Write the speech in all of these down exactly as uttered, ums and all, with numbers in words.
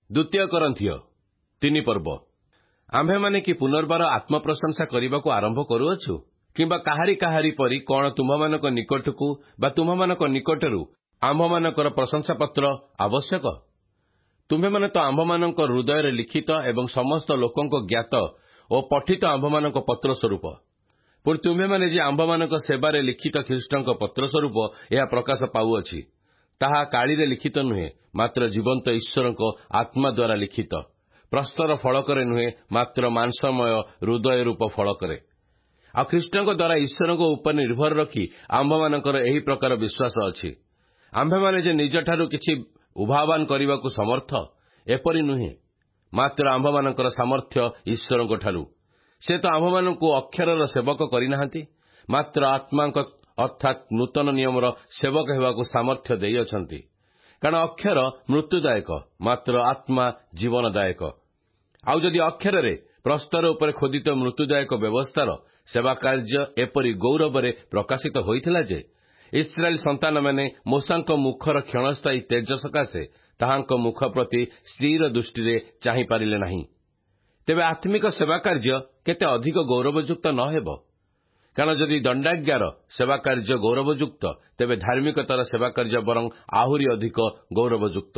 ଦ୍ୱିତୀୟ କରନ୍ଥିୟ ତିନି ପର୍ବ। ଆମ୍ଭେମାନେ କି ପୁନର୍ବାର ଆତ୍ମପ୍ରଶଂସା କରିବାକୁ ଆରମ୍ଭ କରୁଅଛୁ କିମ୍ବା କାହାରି କାହାରି ପରି କଣ ତୁମମାନଙ୍କ ନିକଟକୁ ବା ତୁମମାନଙ୍କ ନିକଟରୁ ଆମ୍ଭମାନଙ୍କର ପ୍ରଶଂସାପତ୍ର ଆବଶ୍ୟକ? ତୁମ୍ଭେମାନେ ତ ଆମ୍ଭମାନଙ୍କ ହୃଦୟରେ ଲିଖିତ ଏବଂ ସମସ୍ତ ଲୋକଙ୍କ ଜ୍ଞାତ ଓ ପଠିତ ଆମ୍ଭମାନଙ୍କ ପତ୍ର ସ୍ୱରୂପ। ପୁଣି ତୁମ୍ଭେମାନେ ଯେ ଆମ୍ଭମାନଙ୍କ ସେବାରେ ଲିଖିତ ଖ୍ରୀଷ୍ଟଙ୍କ ପତ୍ର ସ୍ୱରୂପ ଏହା ପ୍ରକାଶ ପାଉଅଛି, ତାହା କାଳିରେ ଲିଖିତ ନୁହେଁ, ମାତ୍ର ଜୀବନ୍ତ ଈଶ୍ୱରଙ୍କ ଆତ୍ମା ଦ୍ୱାରା ଲିଖିତ, ପ୍ରସ୍ତର ଫଳକରେ ନୁହେଁ, ମାତ୍ର ମାଂସମୟ ହୃଦୟ ରୂପ ଫଳକରେ। ଆଉ ଖ୍ରୀଷ୍ଟଙ୍କ ଦ୍ୱାରା ଈଶ୍ୱରଙ୍କ ଉପରେ ନିର୍ଭର ରଖି ଆମ୍ଭମାନଙ୍କର ଏହି ପ୍ରକାର ବିଶ୍ୱାସ ଅଛି। ଆମ୍ଭେମାନେ ଯେ ନିଜଠାରୁ କିଛି ଉଭାବାନ କରିବାକୁ ସମର୍ଥ, ଏପରି ନୁହେଁ, ମାତ୍ର ଆମ୍ଭମାନଙ୍କର ସାମର୍ଥ୍ୟ ଈଶ୍ୱରଙ୍କଠାରୁ। ସେ ତ ଆମ୍ଭମାନଙ୍କୁ ଅକ୍ଷରର ସେବକ କରିନାହାନ୍ତି, ମାତ୍ର ଆତ୍ମାଙ୍କ ଅର୍ଥାତ୍ ନୂତନ ନିୟମର ସେବକ ହେବାକୁ ସାମର୍ଥ୍ୟ ଦେଇଅଛନ୍ତି। କାରଣ ଅକ୍ଷର ମୃତ୍ୟୁଦାୟକ, ମାତ୍ର ଆତ୍ମା ଜୀବନଦାୟକ। ଆଉ ଯଦି ଅକ୍ଷରରେ ପ୍ରସ୍ତର ଉପରେ ଖୋଦିତ ମୃତ୍ୟୁଦାୟକ ବ୍ୟବସ୍ଥାର ସେବା କାର୍ଯ୍ୟ ଏପରି ଗୌରବରେ ପ୍ରକାଶିତ ହୋଇଥିଲା ଯେ ଇସ୍ରାଏଲ ସନ୍ତାନମାନେ ମୋଶାଙ୍କ ମୁଖର କ୍ଷଣସ୍ଥାୟୀ ତେଜ ସକାଶେ ତାହାଙ୍କ ମୁଖ ପ୍ରତି ସ୍ଥିର ଦୃଷ୍ଟିରେ ଚାହିଁପାରିଲେ ନାହିଁ, ତେବେ ଆତ୍ମିକ ସେବା କାର୍ଯ୍ୟ କେତେ ଅଧିକ ଗୌରବଯୁକ୍ତ ନ ହେବ? କାରଣ ଯଦି ଦଣ୍ଡାଜ୍ଞାର ସେବା କାର୍ଯ୍ୟ ଗୌରବଯୁକ୍ତ, ତେବେ ଧାର୍ମିକତାର ସେବା କାର୍ଯ୍ୟ ବରଂ ଆହୁରି ଅଧିକ ଗୌରବଯୁକ୍ତ।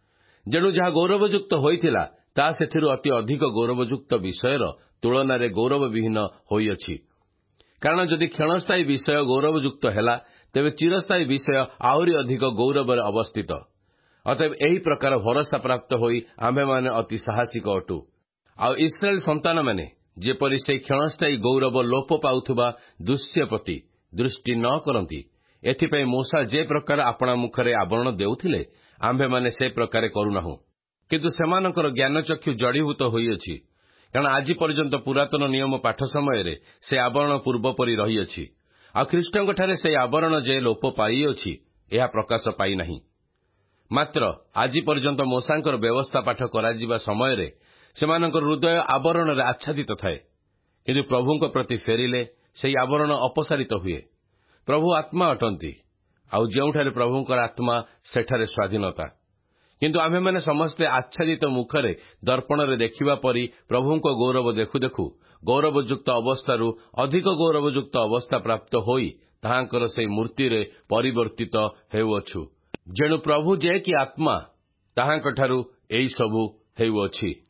ଯେଣୁ ଯାହା ଗୌରବଯୁକ୍ତ ହୋଇଥିଲା, ତାହା ସେଥିରୁ ଅତି ଅଧିକ ଗୌରବଯୁକ୍ତ ବିଷୟର ତୁଳନାରେ ଗୌରବବିହୀନ ହୋଇଅଛି। କାରଣ ଯଦି କ୍ଷଣସ୍ଥାୟୀ ବିଷୟ ଗୌରବଯୁକ୍ତ ହେଲା, ତେବେ ଚିରସ୍ଥାୟୀ ବିଷୟ ଆହୁରି ଅଧିକ ଗୌରବରେ ଅବସ୍ଥିତ। ଅତଏବ ଏହି ପ୍ରକାର ଭରସା ପ୍ରାପ୍ତ ହୋଇ ଆମ୍ଭେମାନେ ଅତି ସାହସିକ ଅଟୁ। ଆଉ ଇସ୍ରାଏଲ ସନ୍ତାନମାନେ ଯେପରି ସେହି କ୍ଷଣସ୍ଥାୟୀ ଗୌରବ ଲୋପ ପାଉଥିବା ଦୃଶ୍ୟ ପ୍ରତି ଦୃଷ୍ଟି ନ କରନ୍ତି, ଏଥିପାଇଁ ମୋଶା ଯେ ପ୍ରକାର ଆପଣା ମୁଖରେ ଆବରଣ ଦେଉଥିଲେ, ଆମ୍ଭେମାନେ ସେ ପ୍ରକାରେ କରୁନାହୁଁ। କିନ୍ତୁ ସେମାନଙ୍କର ଜ୍ଞାନଚକ୍ଷୁ ଜଡୀଭୂତ ହୋଇଅଛି, କାରଣ ଆଜି ପର୍ଯ୍ୟନ୍ତ ପୁରାତନ ନିୟମ ପାଠ ସମୟରେ ସେ ଆବରଣ ପୂର୍ବ ପରି ରହିଅଛି। ଆଉ ଖ୍ରୀଷ୍ଟଙ୍କଠାରେ ସେହି ଆବରଣ ଯେ ଲୋପ ପାଇଅଛି, ଏହା ପ୍ରକାଶ ପାଇନାହିଁ। ମାତ୍ର ଆଜି ପର୍ଯ୍ୟନ୍ତ ମୋଶାଙ୍କର ବ୍ୟବସ୍ଥା ପାଠ କରାଯିବା ସମୟରେ ସେମାନଙ୍କର ହୃଦୟ ଆବରଣରେ ଆଚ୍ଛାଦିତ ଥାଏ। କିନ୍ତୁ ପ୍ରଭୁଙ୍କ ପ୍ରତି ଫେରିଲେ ସେହି ଆବରଣ ଅପସାରିତ ହୁଏ। ପ୍ରଭୁ ଆତ୍ମା ଅଟନ୍ତି, ଆଉ ଯେଉଁଠାରେ ପ୍ରଭୁଙ୍କର ଆତ୍ମା, ସେଠାରେ ସ୍ୱାଧୀନତା। କିନ୍ତୁ ଆମ୍ଭେମାନେ ସମସ୍ତେ ଆଚ୍ଛାଦିତ ମୁଖରେ ଦର୍ପଣରେ ଦେଖିବା ପରି ପ୍ରଭୁଙ୍କ ଗୌରବ ଦେଖୁ ଦେଖୁ ଗୌରବଯୁକ୍ତ ଅବସ୍ଥାରୁ ଅଧିକ ଗୌରବଯୁକ୍ତ ଅବସ୍ଥା ପ୍ରାପ୍ତ ହୋଇ ତାହାଙ୍କର ସେହି ମୂର୍ତ୍ତିରେ ପରିବର୍ତ୍ତିତ ହେଉଅଛୁ। ଯେଣୁ ପ୍ରଭୁ ଯେ କି ଆତ୍ମା, ତାହାଙ୍କଠାରୁ ଏହିସବୁ ହେଉଅଛି।